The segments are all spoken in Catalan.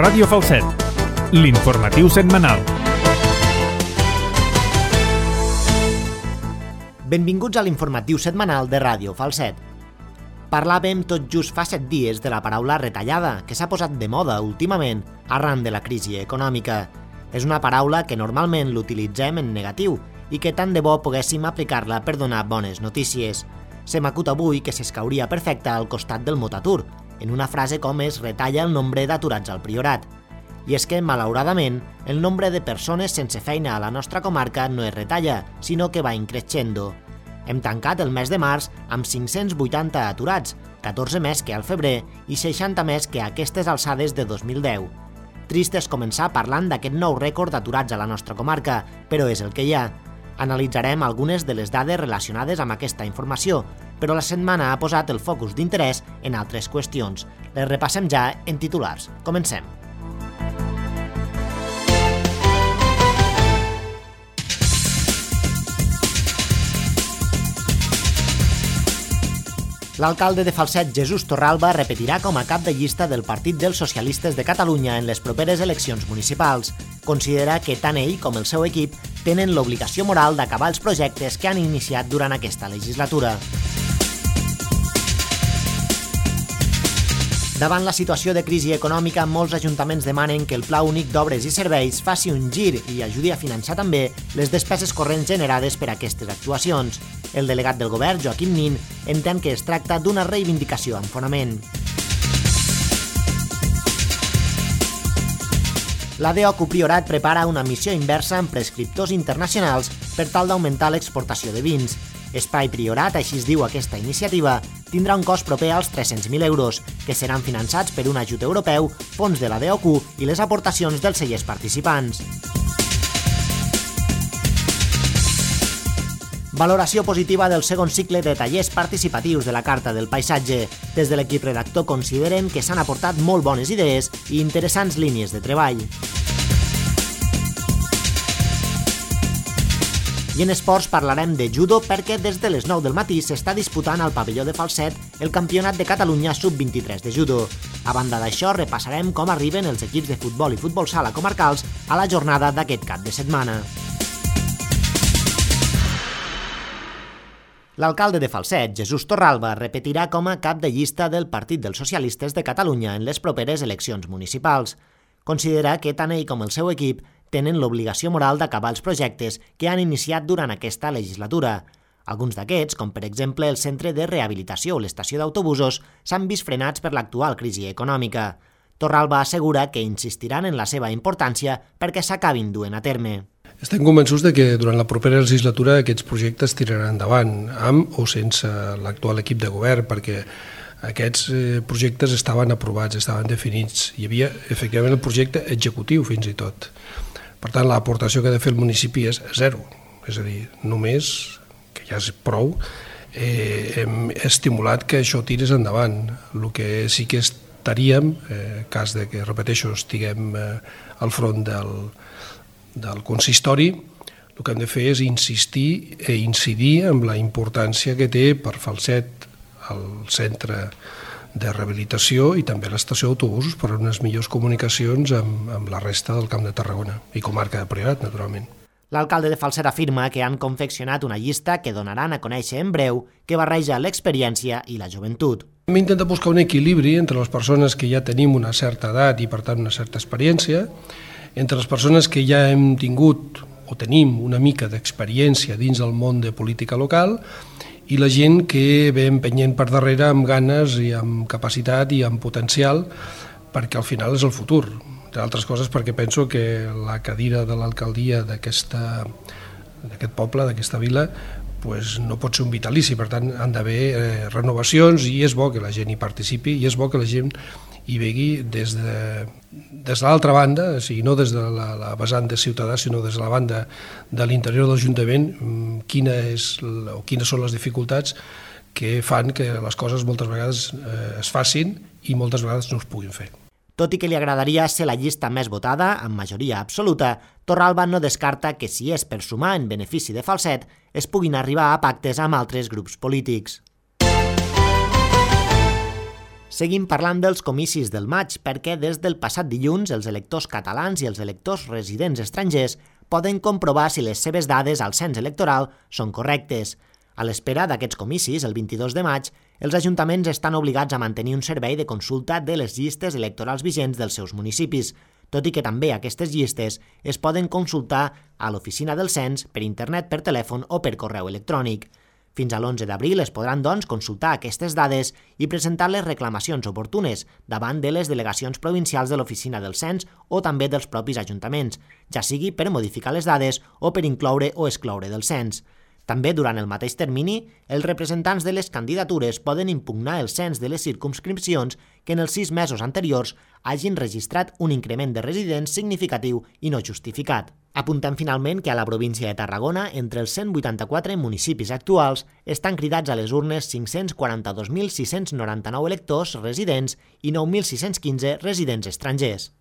Ràdio Falset, l'informatiu setmanal. Benvinguts a l'informatiu setmanal de Ràdio Falset. Parlàvem tot just fa 7 dies de la paraula retallada, que s'ha posat de moda últimament arran de la crisi econòmica. És una paraula que normalment l'utilitzem en negatiu i que tant de bo poguéssim aplicar-la per donar bones notícies. Se m'acut avui que s'escauria perfecta al costat del mot atur, en una frase com es retalla el nombre d'aturats al Priorat. I és que, malauradament, el nombre de persones sense feina a la nostra comarca no es retalla, sinó que va increixendo. Hem tancat el mes de març amb 580 aturats, 14 més que al febrer i 60 més que a aquestes alçades de 2010. Trist és començar parlant d'aquest nou rècord d'aturats a la nostra comarca, però és el que hi ha. Analitzarem algunes de les dades relacionades amb aquesta informació, però la setmana ha posat el focus d'interès en altres qüestions. Les repassem ja en titulars. Comencem. L'alcalde de Falset, Jesús Torralba, repetirà com a cap de llista del Partit dels Socialistes de Catalunya en les properes eleccions municipals. Considera que tant ell com el seu equip tenen l'obligació moral d'acabar els projectes que han iniciat durant aquesta legislatura. Davant la situació de crisi econòmica, molts ajuntaments demanen que el Pla Únic d'Obres i Serveis faci un gir i ajudi a finançar també les despeses corrents generades per aquestes actuacions. El delegat del govern, Joaquim Nin, entén que es tracta d'una reivindicació amb fonament. La DOCU Priorat prepara una missió inversa amb prescriptors internacionals per tal d'augmentar l'exportació de vins. Espai Priorat, així es diu aquesta iniciativa, tindrà un cost proper als 300.000 euros, que seran finançats per un ajut europeu, fons de la DOCU i les aportacions dels cellers participants. Valoració positiva del segon cicle de tallers participatius de la Carta del Paisatge. Des de l'equip redactor consideren que s'han aportat molt bones idees i interessants línies de treball. I en esports parlarem de judo perquè des de les 9 del matí s'està disputant al pavelló de Falset el Campionat de Catalunya sub-23 de judo. A banda d'això, repassarem com arriben els equips de futbol i futbol sala comarcals a la jornada d'aquest cap de setmana. L'alcalde de Falset, Jesús Torralba, repetirà com a cap de llista del Partit dels Socialistes de Catalunya en les properes eleccions municipals. Considera que tant ell com el seu equip tenen l'obligació moral d'acabar els projectes que han iniciat durant aquesta legislatura. Alguns d'aquests, com per exemple el centre de rehabilitació o l'estació d'autobusos, s'han vist frenats per l'actual crisi econòmica. Torralba assegura que insistiran en la seva importància perquè s'acabin duent a terme. Estem convençuts de que durant la propera legislatura aquests projectes tiraran endavant, amb o sense l'actual equip de govern, perquè aquests projectes estaven aprovats, estaven definits. Hi havia, efectivament, el projecte executiu fins i tot. Per tant, l'aportació que ha de fer el municipi és zero. És a dir, només, que ja és prou, hem estimulat que això tirés endavant. El que sí que estaríem, en cas de que, repeteixo, estiguem al front del consistori, el que hem de fer és insistir i incidir en la importància que té per Falset el centre de rehabilitació i també l'estació d'autobusos per a unes millors comunicacions amb la resta del Camp de Tarragona i comarca de Priorat, naturalment. L'alcalde de Falset afirma que han confeccionat una llista que donaran a conèixer en breu que barreja l'experiència i la joventut. Hem intentat buscar un equilibri entre les persones que ja tenim una certa edat i, per tant, una certa experiència, entre les persones que ja hem tingut o tenim una mica d'experiència dins del món de política local i la gent que ve empenyent per darrere amb ganes i amb capacitat i amb potencial, perquè al final és el futur. Entre altres coses perquè penso que la cadira de l'alcaldia d'aquest poble, d'aquesta vila, no pot ser un vitalici, per tant han d'haver renovacions i és bo que la gent hi participi i és bo que la gent hi vegi des de l'altra banda, o sigui, no des de la vessant de ciutadà, sinó des de la banda de l'interior de l'Ajuntament, quines són les dificultats que fan que les coses moltes vegades es facin i moltes vegades no es puguin fer. Tot i que li agradaria ser la llista més votada, amb majoria absoluta, Torralba no descarta que si és per sumar en benefici de Falset, es puguin arribar a pactes amb altres grups polítics. Seguim parlant dels comicis del maig perquè des del passat dilluns els electors catalans i els electors residents estrangers poden comprovar si les seves dades al cens electoral són correctes. A l'espera d'aquests comicis, el 22 de maig, els ajuntaments estan obligats a mantenir un servei de consulta de les llistes electorals vigents dels seus municipis, tot i que també aquestes llistes es poden consultar a l'oficina del cens per internet, per telèfon o per correu electrònic. Fins a l'11 d'abril es podran, doncs, consultar aquestes dades i presentar les reclamacions oportunes davant de les delegacions provincials de l'oficina del cens o també dels propis ajuntaments, ja sigui per modificar les dades o per incloure o excloure del cens. També, durant el mateix termini, els representants de les candidatures poden impugnar el cens de les circumscripcions que en els 6 mesos anteriors hagin registrat un increment de residents significatiu i no justificat. Apuntem finalment que a la província de Tarragona, entre els 184 municipis actuals, estan cridats a les urnes 542.699 electors residents i 9.615 residents estrangers.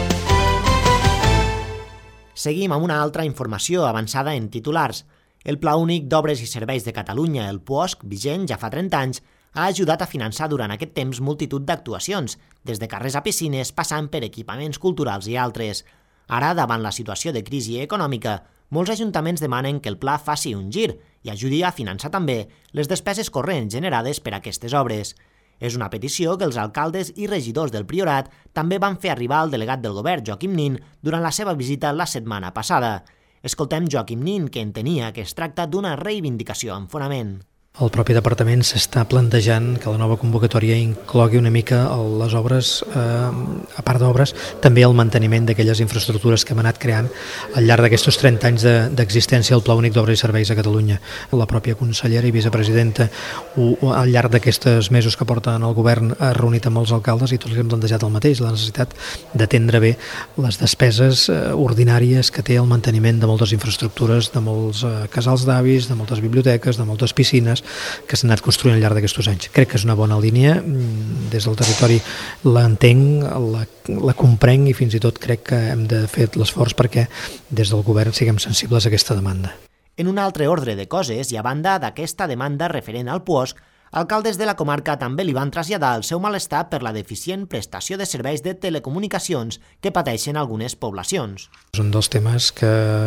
Seguim amb una altra informació avançada en titulars. El Pla Únic d'Obres i Serveis de Catalunya, el PUOSC, vigent ja fa 30 anys, ha ajudat a finançar durant aquest temps multitud d'actuacions, des de carrers a piscines passant per equipaments culturals i altres. Ara, davant la situació de crisi econòmica, molts ajuntaments demanen que el pla faci un gir i ajudi a finançar també les despeses corrents generades per aquestes obres. És una petició que els alcaldes i regidors del Priorat també van fer arribar al delegat del govern, Joaquim Nin, durant la seva visita la setmana passada. Escoltem Joaquim Nin, que entenia que es tracta d'una reivindicació amb fonament. El propi departament s'està plantejant que la nova convocatòria inclogui una mica les obres, a part d'obres, també el manteniment d'aquelles infraestructures que hem anat creant al llarg d'aquests 30 anys d'existència del Pla Únic d'Obres i Serveis a Catalunya. La pròpia consellera i vicepresidenta al llarg d'aquests mesos que porten el govern ha reunit amb els alcaldes i tots li hem plantejat el mateix, la necessitat d'atendre bé les despeses ordinàries que té el manteniment de moltes infraestructures, de molts casals d'avis, de moltes biblioteques, de moltes piscines, que s'han anat construint al llarg d'aquests anys. Crec que és una bona línia, des del territori l'entenc, la comprenc i fins i tot crec que hem de fer l'esforç perquè des del govern siguem sensibles a aquesta demanda. En un altre ordre de coses, i a banda d'aquesta demanda referent al PUOSC, alcaldes de la comarca també li van traslladar el seu malestar per la deficient prestació de serveis de telecomunicacions que pateixen algunes poblacions. És un dels temes que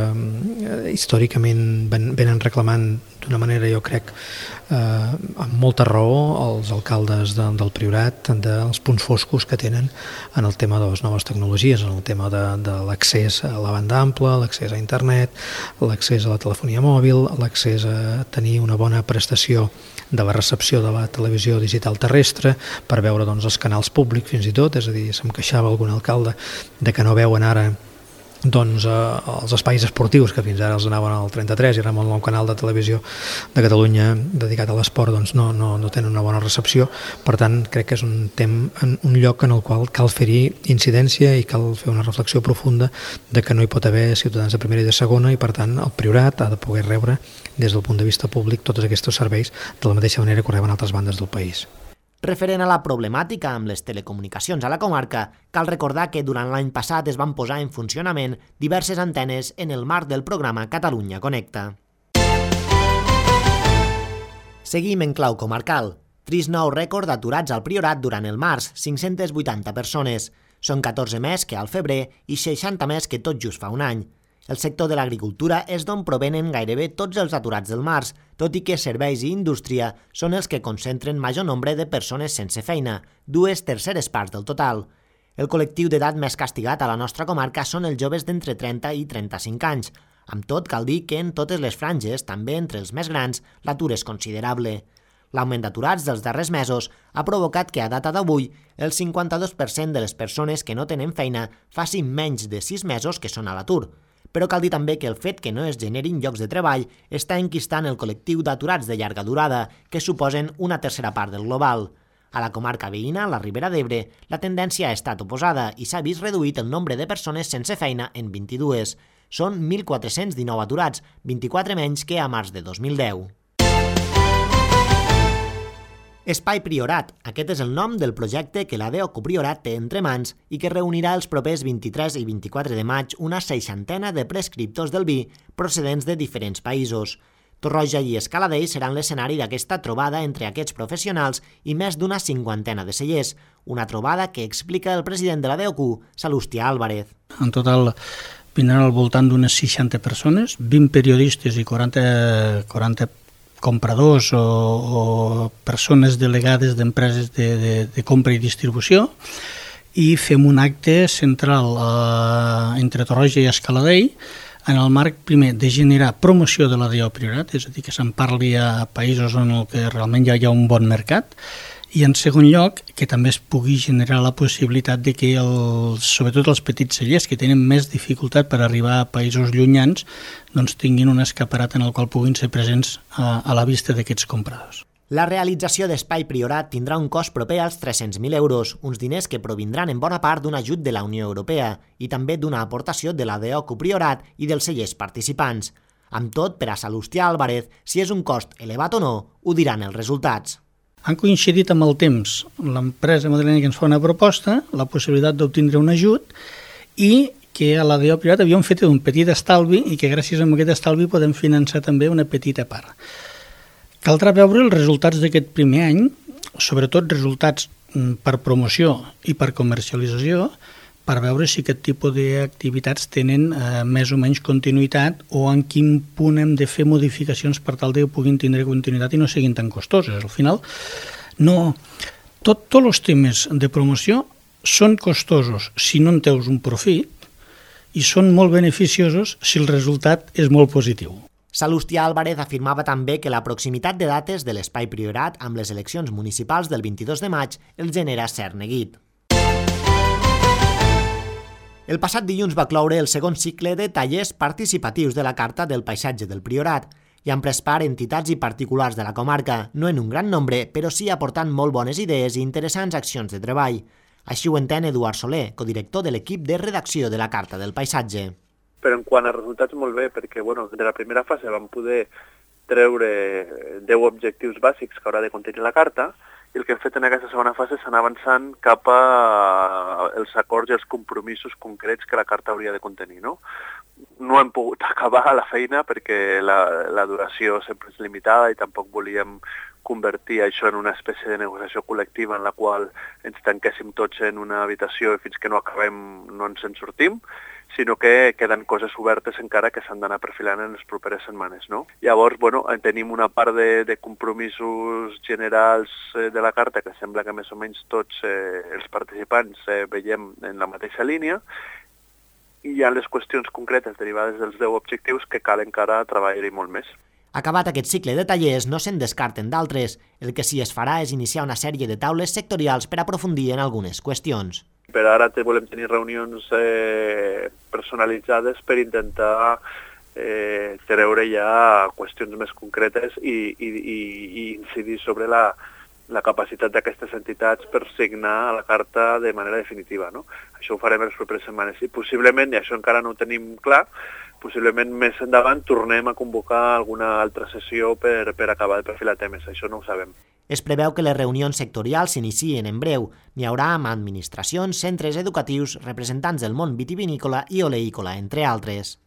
històricament venen reclamant d'una manera, jo crec, amb molta raó els alcaldes del Priorat, dels punts foscos que tenen en el tema de les noves tecnologies, en el tema de l'accés a la banda ampla, l'accés a internet, l'accés a la telefonia mòbil, l'accés a tenir una bona prestació de la recepció de la televisió digital terrestre per veure els canals públics fins i tot, és a dir, se'm queixava algun alcalde de que no veuen ara els espais esportius que fins ara els donaven al 33 i ara amb el nou canal de televisió de Catalunya dedicat a l'esport no tenen una bona recepció. Per tant, crec que és un lloc en el qual cal fer-hi incidència i cal fer una reflexió profunda de que no hi pot haver ciutadans de primera i de segona i per tant el Priorat ha de poder rebre des del punt de vista públic tots aquests serveis de la mateixa manera que ho reben altres bandes del país. Referent a la problemàtica amb les telecomunicacions a la comarca, cal recordar que durant l'any passat es van posar en funcionament diverses antenes en el marc del programa Catalunya Connecta. Seguim en clau comarcal. Trist nou rècord d'aturats al Priorat durant el març, 580 persones. Són 14 més que al febrer i 60 més que tot just fa un any. El sector de l'agricultura és d'on provenen gairebé tots els aturats del març, tot i que serveis i indústria són els que concentren major nombre de persones sense feina, 2/3 parts del total. El col·lectiu d'edat més castigat a la nostra comarca són els joves d'entre 30 i 35 anys. Amb tot, cal dir que en totes les franges, també entre els més grans, l'atur és considerable. L'augment d'aturats dels darrers mesos ha provocat que a data d'avui el 52% de les persones que no tenen feina facin menys de 6 mesos que són a l'atur. Però cal dir també que el fet que no es generin llocs de treball està enquistant el col·lectiu d'aturats de llarga durada, que suposen una tercera part del global. A la comarca veïna, la Ribera d'Ebre, la tendència ha estat oposada i s'ha vist reduït el nombre de persones sense feina en 22. Són 1.419 aturats, 24 menys que a març de 2010. Espai Priorat. Aquest és el nom del projecte que l'ADEOCO Priorat té entre mans i que reunirà els propers 23 i 24 de maig una 60ena de prescriptors del vi procedents de diferents països. Torroja i Escaladei seran l'escenari d'aquesta trobada entre aquests professionals i més d'una 50 de cellers, una trobada que explica el president de la DOCU, Salustià Álvarez. En total vindran al voltant d'unes 60 persones, 20 periodistes i 40 compradors o persones delegades d'empreses de compra i distribució, i fem un acte central entre Torroja i Escaladei en el marc, primer, de generar promoció de la DO Priorat, és a dir, que se'n parli a països on realment ja hi ha un bon mercat, i en segon lloc, que també es pugui generar la possibilitat de que, sobretot els petits cellers, que tenen més dificultat per arribar a països llunyans, doncs tinguin un escaparat en el qual puguin ser presents a la vista d'aquests compradors. La realització d'Espai Priorat tindrà un cost proper als 300.000 euros, uns diners que provindran en bona part d'un ajut de la Unió Europea i també d'una aportació de la DOCU Priorat i dels cellers participants. Amb tot, per a Salustià Álvarez, si és un cost elevat o no, ho diran els resultats. Han coincidit amb el temps l'empresa madrilenya que ens fa una proposta, la possibilitat d'obtindre un ajut i que a la DO Priorat havíem fet un petit estalvi i que gràcies a aquest estalvi podem finançar també una petita part. Caldrà veure els resultats d'aquest primer any, sobretot resultats per promoció i per comercialització, per veure si aquest tipus d'activitats tenen més o menys continuïtat o en quin punt hem de fer modificacions per tal que puguin tindre continuïtat i no siguin tan costoses. Al final, tots els temes de promoció són costosos si no en teus un profit i són molt beneficiosos si el resultat és molt positiu. Salustià Álvarez afirmava també que la proximitat de dates de l'Espai Priorat amb les eleccions municipals del 22 de maig els genera cert neguit. El passat dilluns va cloure el segon cicle de tallers participatius de la Carta del Paisatge del Priorat i han pres part entitats i particulars de la comarca, no en un gran nombre, però sí aportant molt bones idees i interessants accions de treball. Així ho entén Eduard Soler, codirector de l'equip de redacció de la Carta del Paisatge. Però en quant a resultats molt bé, perquè de la primera fase vam poder treure 10 objectius bàsics que haurà de contenir la carta i el que hem fet en aquesta segona fase és anar avançant cap als acords i els compromisos concrets que la carta hauria de contenir. No hem pogut acabar la feina perquè la duració sempre és limitada i tampoc volíem convertir això en una espècie de negociació col·lectiva en la qual ens tanquéssim tots en una habitació i fins que no acabem no ens en sortim, sinó que queden coses obertes encara que s'han d'anar perfilant en les properes setmanes. No? Llavors, tenim una part de compromisos generals de la carta que sembla que més o menys tots els participants veiem en la mateixa línia i hi ha les qüestions concretes derivades dels 10 objectius que cal encara treballar-hi molt més. Acabat aquest cicle de tallers, no se'n descarten d'altres. El que sí es farà és iniciar una sèrie de taules sectorials per aprofundir en algunes qüestions. Per ara volem tenir reunions personalitzades per intentar treure ja qüestions més concretes i incidir sobre la capacitat d'aquestes entitats per signar la carta de manera definitiva. No? Això ho farem les properes setmanes i possiblement, i això encara no ho tenim clar, possiblement més endavant tornem a convocar alguna altra sessió per acabar de perfilar temes. Això no ho sabem. Es preveu que les reunions sectorials s'inicien en breu. N'hi haurà amb administracions, centres educatius, representants del món vitivinícola i oleícola, entre altres.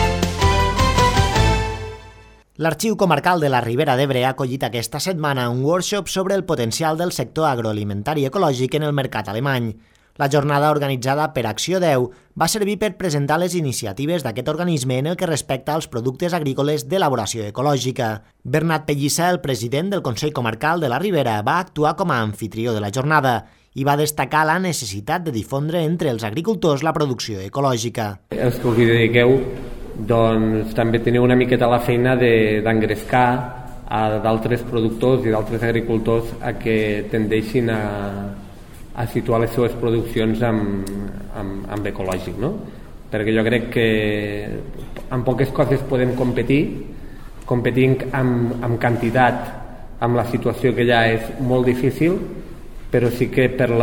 L'Arxiu Comarcal de la Ribera d'Ebre ha acollit aquesta setmana un workshop sobre el potencial del sector agroalimentari ecològic en el mercat alemany. La jornada organitzada per Acció 10 va servir per presentar les iniciatives d'aquest organisme en el que respecta als productes agrícoles d'elaboració ecològica. Bernat Pellissa, el president del Consell Comarcal de la Ribera, va actuar com a anfitrió de la jornada i va destacar la necessitat de difondre entre els agricultors la producció ecològica. Els que us hi dediqueu doncs, també teniu una miqueta la feina d'engrescar a d'altres productors i d'altres agricultors a que tendeixin a situar les seves produccions amb ecològic, no? Perquè jo crec que amb poques coses podem competint amb quantitat, amb la situació que ja és molt difícil, però sí que pel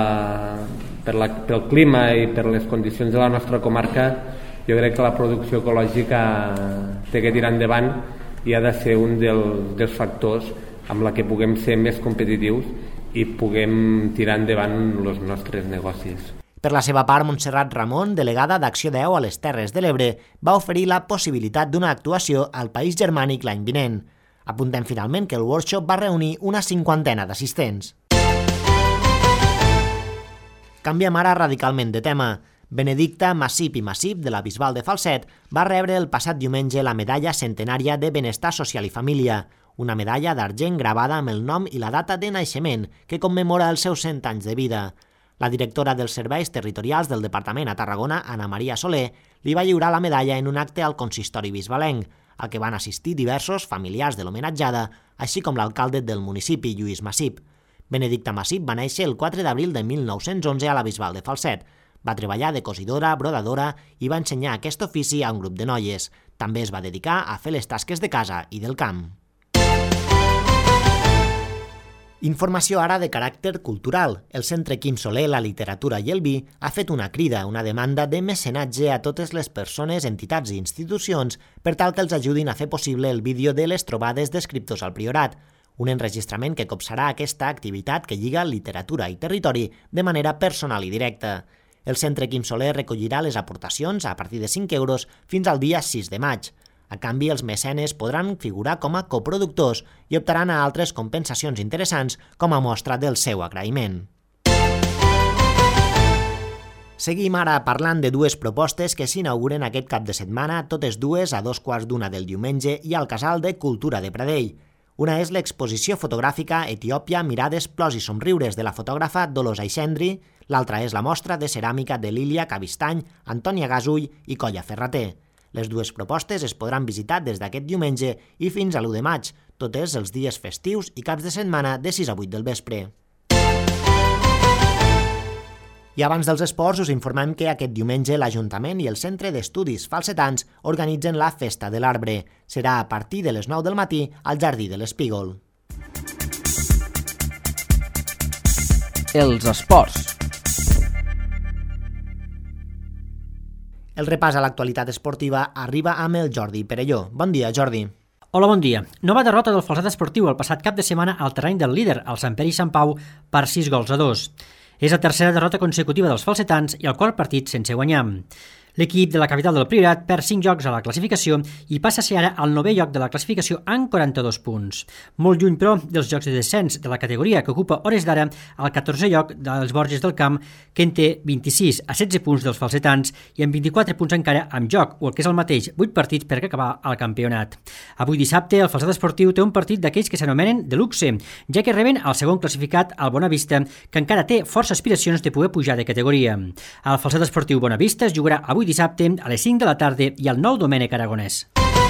clima i per les condicions de la nostra comarca jo crec que la producció ecològica té que tirar endavant i ha de ser un dels factors amb la que puguem ser més competitius i puguem tirar endavant els nostres negocis. Per la seva part, Montserrat Ramon, delegada d'Acció 10 a les Terres de l'Ebre, va oferir la possibilitat d'una actuació al País Germànic l'any vinent. Apuntem finalment que el workshop va reunir una 50 d'assistents. Canviem ara radicalment de tema. Benedicta Massip i Massip, de la Bisbal de Falset, va rebre el passat diumenge la medalla centenària de Benestar Social i Família, una medalla d'argent gravada amb el nom i la data de naixement que commemora els seus 100 anys de vida. La directora dels Serveis Territorials del Departament a Tarragona, Ana Maria Soler, li va lliurar la medalla en un acte al consistori bisbalenc, al que van assistir diversos familiars de l'homenatjada, així com l'alcalde del municipi, Lluís Massip. Benedicta Massip va néixer el 4 d'abril de 1911 a la Bisbal de Falset. Va treballar de cosidora, brodadora i va ensenyar aquest ofici a un grup de noies. També es va dedicar a fer les tasques de casa i del camp. Informació ara de caràcter cultural. El Centre Quim Soler, la literatura i el vi ha fet una crida, una demanda de mecenatge a totes les persones, entitats i institucions per tal que els ajudin a fer possible el vídeo de les trobades d'escriptors al Priorat, un enregistrament que copsarà aquesta activitat que lliga literatura i territori de manera personal i directa. El Centre Quim Soler recollirà les aportacions a partir de 5 euros fins al dia 6 de maig. A canvi, els mecenes podran figurar com a coproductors i optaran a altres compensacions interessants com a mostra del seu agraïment. Seguim ara parlant de dues propostes que s'inauguren aquest cap de setmana, totes dues a 2:15 del diumenge i al Casal de Cultura de Pradell. Una és l'exposició fotogràfica Etiòpia, mirades, plors i somriures de la fotògrafa Dolors Aixendri, l'altra és la mostra de ceràmica de Lília Cabistany, Antònia Gasull i Colla Ferrater. Les dues propostes es podran visitar des d'aquest diumenge i fins a l'1 de maig, totes els dies festius i caps de setmana de 6 a 8 del vespre. I abans dels esports us informem que aquest diumenge l'Ajuntament i el Centre d'Estudis Falsetans organitzen la Festa de l'Arbre. Serà a partir de les 9 del matí al Jardí de l'Espígol. Els esports. El repàs a l'actualitat esportiva arriba amb el Jordi Perelló. Bon dia, Jordi. Hola, bon dia. Nova derrota del Falset Esportiu el passat cap de setmana al terreny del líder, el Sant Pere i Sant Pau, per 6-2. És la tercera derrota consecutiva dels falsetans i el quart partit sense guanyar. L'equip de la capital del Priorat perd 5 llocs a la classificació i passa a ser ara al 9è lloc de la classificació amb 42 punts. Molt lluny, però, dels jocs de descens de la categoria que ocupa hores d'ara al 14è lloc dels Borges del Camp, que en té 26 a 16 punts dels falsetans i amb 24 punts encara amb joc, o el que és el mateix, 8 partits per acabar el campionat. Avui dissabte el Falset Esportiu té un partit d'aquells que s'anomenen de luxe, ja que reben el segon classificat, el Bonavista, que encara té força aspiracions de poder pujar de categoria. El Falset Esportiu Bonavista es jugarà avui dissabte a les 5 de la tarda i al Nou Domènec Aragonès.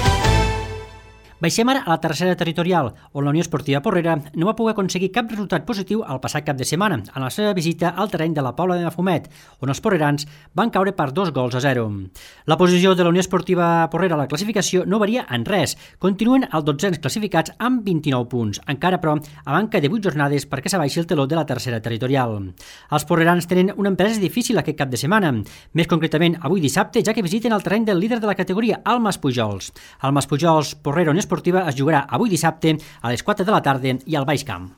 Baixem ara a la tercera territorial, on la Unió Esportiva Porrera no va poder aconseguir cap resultat positiu el passat cap de setmana en la seva visita al terreny de la Pobla de Mafumet, on els porrerans van caure per 2-0. La posició de la Unió Esportiva Porrera a la classificació no varia en res, continuen els 12 classificats amb 29 punts, encara però a manca de 8 jornades perquè s'abaixi el teló de la tercera territorial. Els porrerans tenen una empresa difícil aquest cap de setmana, més concretament avui dissabte, ja que visiten el terreny del líder de la categoria, el Maspujols. El Maspujols Porrera Unió Esportiva es jugarà avui dissabte a les 4 de la tarda i al Baix Camp.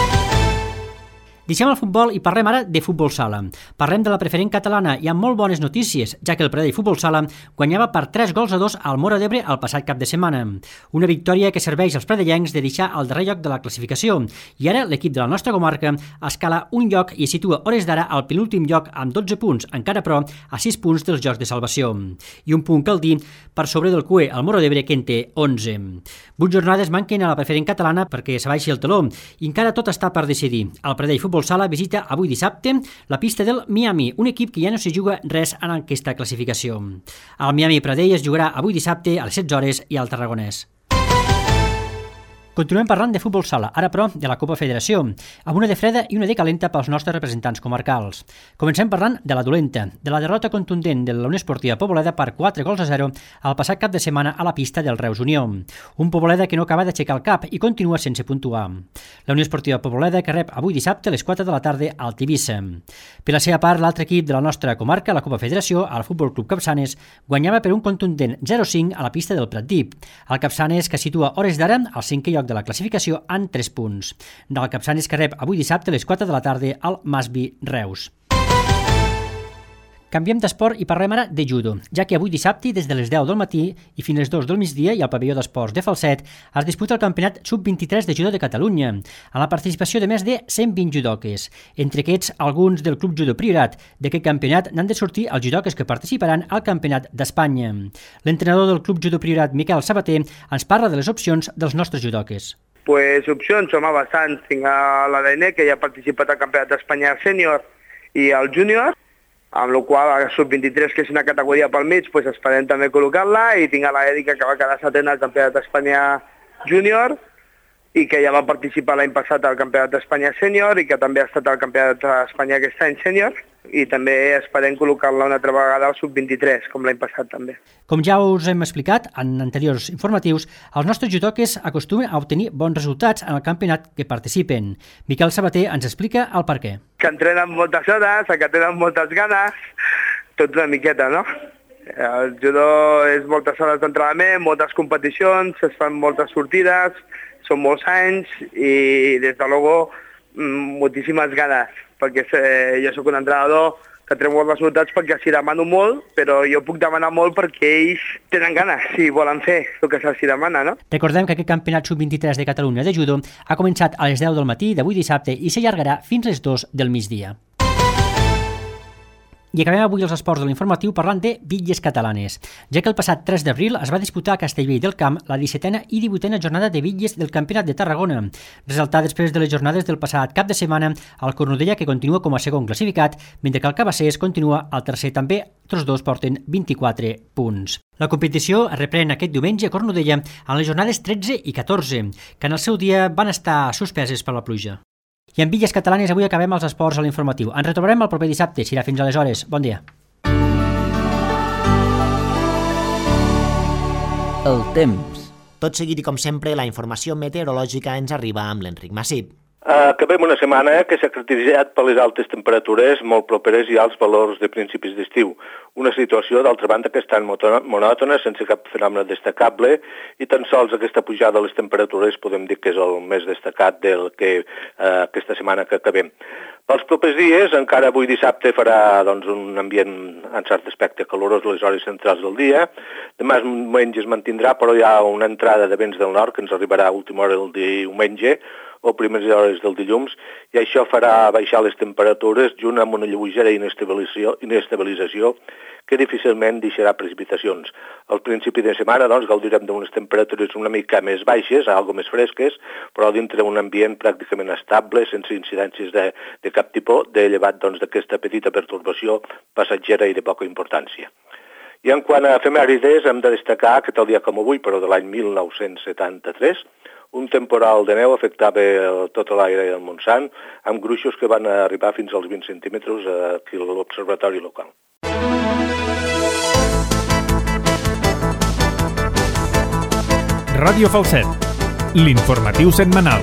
Deixem el futbol i parlem ara de futbol sala. Parlem de la preferent catalana i amb molt bones notícies, ja que el Pradell Futbol Sala guanyava per 3-2 al Móra d'Ebre el passat cap de setmana. Una victòria que serveix als pradellencs de deixar el darrer lloc de la classificació i ara l'equip de la nostra comarca escala un lloc i es situa hores d'ara al penúltim lloc amb 12 punts, encara però a 6 punts dels jocs de salvació. I un punt, cal dir, per sobre del CUE, el Móra d'Ebre, que en té 11. 8 jornades manquen a la preferent catalana perquè s'abaixi el teló i encara tot està per decidir. El Pradell Futbol Sala visita avui dissabte la pista del Miami, un equip que ja no s'hi juga res en aquesta classificació. El Miami Pradell es jugarà avui dissabte a les 16 hores i al Tarragonès. Continuem parlant de futbol sala, ara però de la Copa Federació, amb una de freda i una de calenta pels nostres representants comarcals. Comencem parlant de la dolenta, de la derrota contundent de la Unió Esportiva Poboleda per 4-0 al passat cap de setmana a la pista del Reus Unió. Un Poboleda que no acaba d'aixecar el cap i continua sense puntuar. La Unió Esportiva Poboleda que rep avui dissabte a les 4 de la tarda al Tivissa. Per la seva part, l'altre equip de la nostra comarca, la Copa Federació, el Futbol Club Capçanes, guanyava per un contundent 0-5 a la pista del Pratdip. El Capçanes que situa hores d'ara al 5è lloc de la classificació en 3 punts. Del Capçanes que rep avui dissabte a les 4 de la tarda al Masvi Reus. Canviem d'esport i parlem ara de judo, ja que avui dissabte, des de les 10 del matí i fins les 2 del migdia i al pavelló d'esports de Falset, es disputa el campionat sub-23 de judo de Catalunya, amb la participació de més de 120 judoques. Entre aquests, alguns del Club Judo Priorat. D'aquest campionat n'han de sortir els judoques que participaran al Campionat d'Espanya. L'entrenador del Club Judo Priorat, Miquel Sabater, ens parla de les opcions dels nostres judoques. Pues opcions som bastants. Tinc a la Daine, que ja ha participat al Campionat d'Espanya sènior i al júnior, amb la qual la sub-23, que és una categoria pel mig, pues esperem també col·locar-la, i tinc a la Èrica, que va quedar setena al Campionat d'Espanya júnior i que ja va participar l'any passat al Campionat d'Espanya sènior i que també ha estat al Campionat d'Espanya aquest any sènior, i també esperem col·locar-la una altra vegada al sub-23, com l'any passat també. Com ja us hem explicat en anteriors informatius, els nostres judoques acostumen a obtenir bons resultats en el campionat que participen. Miquel Sabater ens explica el per què. Que entrenen moltes hores, que tenen moltes ganes, tot una miqueta, no? El judo és moltes hores d'entrenament, moltes competicions, es fan moltes sortides, són molts anys i, des de luego, moltíssimes ganes, perquè jo sóc un entrenador que treu molts resultats perquè s'hi demano molt, però jo puc demanar molt perquè ells tenen ganes i volen fer el que se'ls demana, no? Recordem que aquest campionat sub-23 de Catalunya de judo ha començat a les 10 del matí d'avui dissabte i s'allargarà fins les 2 del migdia. I acabem avui els esports de l'informatiu parlant de bitlles catalanes, ja que el passat 3 d'abril es va disputar a Castellvell del Camp la 17a i 18a jornada de bitlles del Campionat de Tarragona, resultat després de les jornades del passat cap de setmana al Cornudella, que continua com a segon classificat, mentre que el Cabassers continua al tercer també. Tots dos porten 24 punts. La competició es reprèn aquest diumenge a Cornudella en les jornades 13 i 14, que en el seu dia van estar suspeses per la pluja. I en bitlles catalanes avui acabem els esports a l'informatiu. Ens retrobarem el proper dissabte. Serà fins aleshores. Bon dia. El temps. Tot seguit i com sempre, la informació meteorològica ens arriba amb l'Enric Massip. Acabem una setmana que s'ha caracteritzat per les altes temperatures molt properes i alts valors de principis d'estiu. Una situació, d'altra banda, que és tan monòtona, sense cap fenomen destacable, i tan sols aquesta pujada de les temperatures podem dir que és el més destacat del que aquesta setmana que acabem. Pels propers dies, encara avui dissabte farà un ambient en cert aspecte calorós a les hores centrals del dia. Demà diumenge es mantindrà, però hi ha una entrada de vents del nord que ens arribarà a última hora del diumenge o primeres hores del dilluns, i això farà baixar les temperatures junt amb una lleugera inestabilització que difícilment deixarà precipitacions. Al principi de setmana gaudirem d'unes temperatures una mica més baixes, algo més fresques, però dintre d'un ambient pràcticament estable, sense incidències de cap tipus, llevat d'aquesta petita pertorbació passatgera i de poca importància. I en quant a efemèrides, hem de destacar que tal dia com avui, però de l'any 1973, un temporal de neu afectava tot l'aire del Montsant, amb gruixos que van arribar fins als 20 centímetres aquí a l'observatori local. Ràdio Falset, l'informatiu setmanal.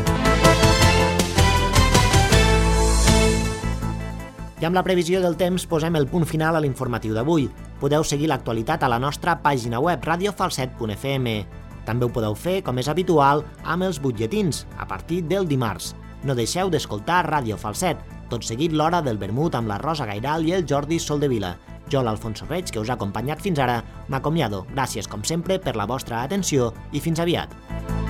I amb la previsió del temps posem el punt final a l'informatiu d'avui. Podeu seguir l'actualitat a la nostra pàgina web radiofalset.fm. També ho podeu fer, com és habitual, amb els butlletins, a partir del dimarts. No deixeu d'escoltar Ràdio Falset, tot seguit l'hora del vermut amb la Rosa Gairal i el Jordi Soldevila. Jo, l'Alfonso Reig, que us ha acompanyat fins ara, m'acomiado. Gràcies, com sempre, per la vostra atenció i fins aviat.